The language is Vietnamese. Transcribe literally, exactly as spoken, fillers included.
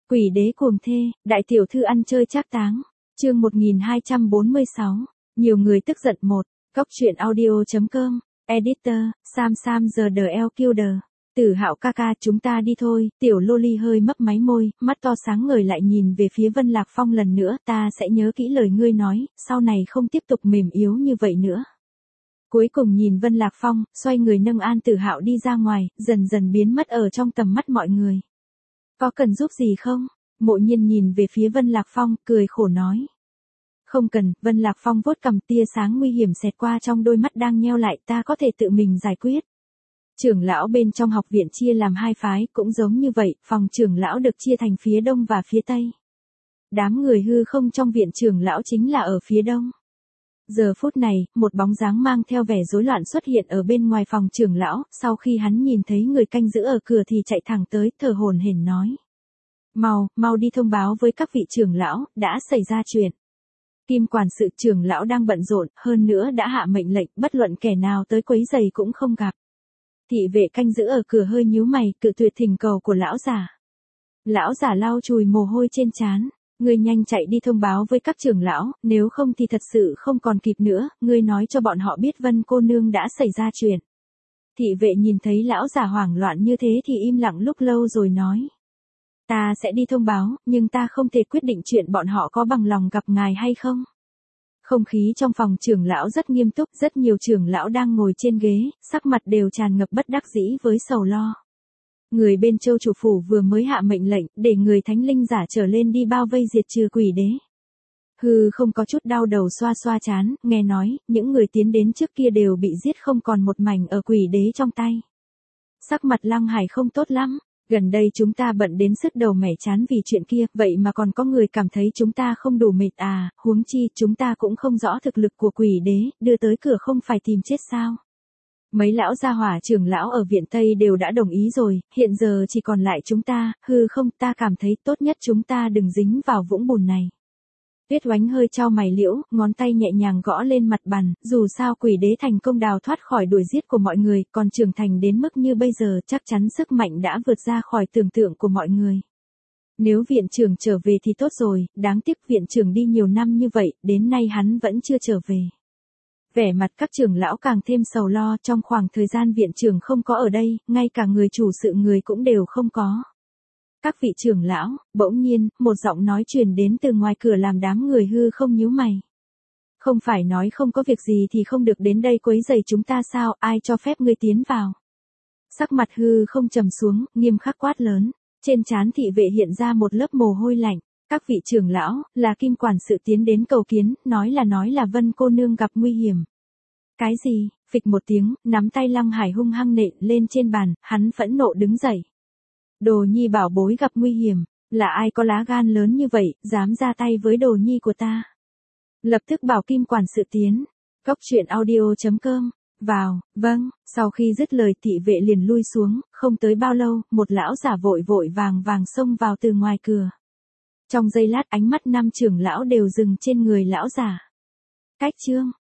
Quỷ đế cuồng thê, đại tiểu thư ăn chơi trác táng. Chương một nghìn hai trăm bốn mươi sáu. Nhiều người tức giận một. Góc truyện audio chấm com. Editor, Sam Sam the L Killer. Tử Hạo ca ca, chúng ta đi thôi. Tiểu Loli hơi mấp máy môi, mắt to sáng ngời lại nhìn về phía Vân Lạc Phong lần nữa. Ta sẽ nhớ kỹ lời ngươi nói, sau này không tiếp tục mềm yếu như vậy nữa. Cuối cùng nhìn Vân Lạc Phong, xoay người nâng An Tử Hạo đi ra ngoài, dần dần biến mất ở trong tầm mắt mọi người. Có cần giúp gì không? Mộ Nhiên nhìn về phía Vân Lạc Phong, cười khổ nói. Không cần. Vân Lạc Phong vuốt cầm, tia sáng nguy hiểm xẹt qua trong đôi mắt đang nheo lại, ta có thể tự mình giải quyết. Trưởng lão bên trong học viện chia làm hai phái, cũng giống như vậy, phòng trưởng lão được chia thành phía đông và phía tây. Đám người hư không trong viện trưởng lão chính là ở phía đông. Giờ phút này, một bóng dáng mang theo vẻ rối loạn xuất hiện ở bên ngoài phòng trưởng lão, sau khi hắn nhìn thấy người canh giữ ở cửa thì chạy thẳng tới, thở hổn hển nói. Mau, mau đi thông báo với các vị trưởng lão, đã xảy ra chuyện. Kim quản sự trưởng lão đang bận rộn, hơn nữa đã hạ mệnh lệnh, bất luận kẻ nào tới quấy giày cũng không gặp. Thị vệ canh giữ ở cửa hơi nhíu mày, cự tuyệt thỉnh cầu của lão giả. Lão giả lau chùi mồ hôi trên trán. Ngươi nhanh chạy đi thông báo với các trưởng lão, nếu không thì thật sự không còn kịp nữa, ngươi nói cho bọn họ biết Vân cô nương đã xảy ra chuyện. Thị vệ nhìn thấy lão già hoảng loạn như thế thì im lặng lúc lâu rồi nói. Ta sẽ đi thông báo, nhưng ta không thể quyết định chuyện bọn họ có bằng lòng gặp ngài hay không. Không khí trong phòng trưởng lão rất nghiêm túc, rất nhiều trưởng lão đang ngồi trên ghế, sắc mặt đều tràn ngập bất đắc dĩ với sầu lo. Người bên Châu chủ phủ vừa mới hạ mệnh lệnh, để người thánh linh giả trở lên đi bao vây diệt trừ quỷ đế. Hừ không có chút đau đầu xoa xoa chán, nghe nói, những người tiến đến trước kia đều bị giết không còn một mảnh ở quỷ đế trong tay. Sắc mặt Lăng Hải không tốt lắm, gần đây chúng ta bận đến sứt đầu mẻ chán vì chuyện kia, vậy mà còn có người cảm thấy chúng ta không đủ mệt à, huống chi, chúng ta cũng không rõ thực lực của quỷ đế, đưa tới cửa không phải tìm chết sao. Mấy lão gia hỏa trưởng lão ở viện Tây đều đã đồng ý rồi, hiện giờ chỉ còn lại chúng ta, hư không, ta cảm thấy tốt nhất chúng ta đừng dính vào vũng bùn này. Tuyết Oánh hơi chau mày liễu, ngón tay nhẹ nhàng gõ lên mặt bàn, dù sao quỷ đế thành công đào thoát khỏi đuổi giết của mọi người, còn trưởng thành đến mức như bây giờ chắc chắn sức mạnh đã vượt ra khỏi tưởng tượng của mọi người. Nếu viện trưởng trở về thì tốt rồi, đáng tiếc viện trưởng đi nhiều năm như vậy, đến nay hắn vẫn chưa trở về. Vẻ mặt các trưởng lão càng thêm sầu lo, trong khoảng thời gian viện trưởng không có ở đây, ngay cả người chủ sự người cũng đều không có. Các vị trưởng lão, bỗng nhiên, một giọng nói truyền đến từ ngoài cửa làm đám người hư không nhíu mày. Không phải nói không có việc gì thì không được đến đây quấy rầy chúng ta sao, ai cho phép ngươi tiến vào. Sắc mặt hư không trầm xuống, nghiêm khắc quát lớn, trên trán thị vệ hiện ra một lớp mồ hôi lạnh. Các vị trưởng lão, là Kim quản sự tiến đến cầu kiến, nói là nói là Vân cô nương gặp nguy hiểm. Cái gì? Phịch một tiếng, nắm tay Lăng Hải hung hăng nện lên trên bàn, hắn phẫn nộ đứng dậy. Đồ nhi bảo bối gặp nguy hiểm, là ai có lá gan lớn như vậy, dám ra tay với đồ nhi của ta. Lập tức bảo Kim quản sự tiến. Góc truyện audio chấm com. Vào, vâng, sau khi dứt lời thị vệ liền lui xuống, không tới bao lâu, một lão giả vội vội vàng vàng xông vào từ ngoài cửa. Trong giây lát ánh mắt năm trưởng lão đều dừng trên người lão giả. Cách chương.